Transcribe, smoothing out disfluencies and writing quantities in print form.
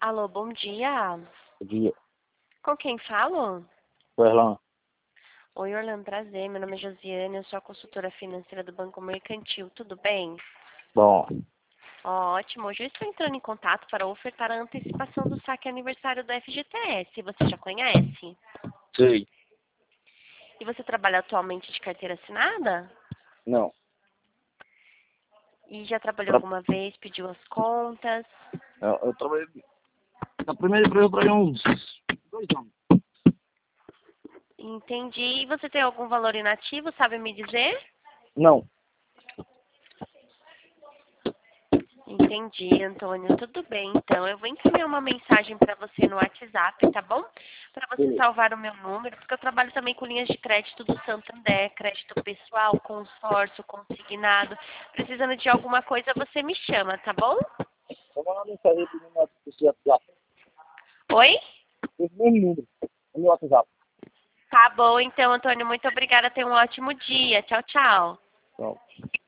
Alô, bom dia. Bom dia. Com quem falo? Oi, Erlan. Oi, Orlando, prazer. Meu nome é Josiane, eu sou a consultora financeira do Banco Mercantil. Tudo bem? Bom, Ótimo. Hoje eu estou entrando em contato para ofertar a antecipação do saque aniversário do FGTS. Você já conhece? sei. E você trabalha atualmente de carteira assinada? Não. E já trabalhou Tra... alguma vez, pediu as contas? Eu trabalhei. Na primeira empresa eu trabalhei uns 2 anos. Entendi. E você tem algum valor inativo, sabe me dizer? Não. Entendi, Antônio. Tudo bem, então. Eu vou encaminhar uma mensagem para você no WhatsApp, tá bom? Para você Beleza. salvar o meu número, porque eu trabalho também com linhas de crédito do Santander, crédito pessoal, consórcio, consignado. Precisando de alguma coisa, você me chama, tá bom? Vou mandar mensagem pro meu WhatsApp. Oi? Esse mesmo número. No meu WhatsApp. Tá bom, então, Antônio. Muito obrigada. Tenha um ótimo dia. Tchau, tchau. Então,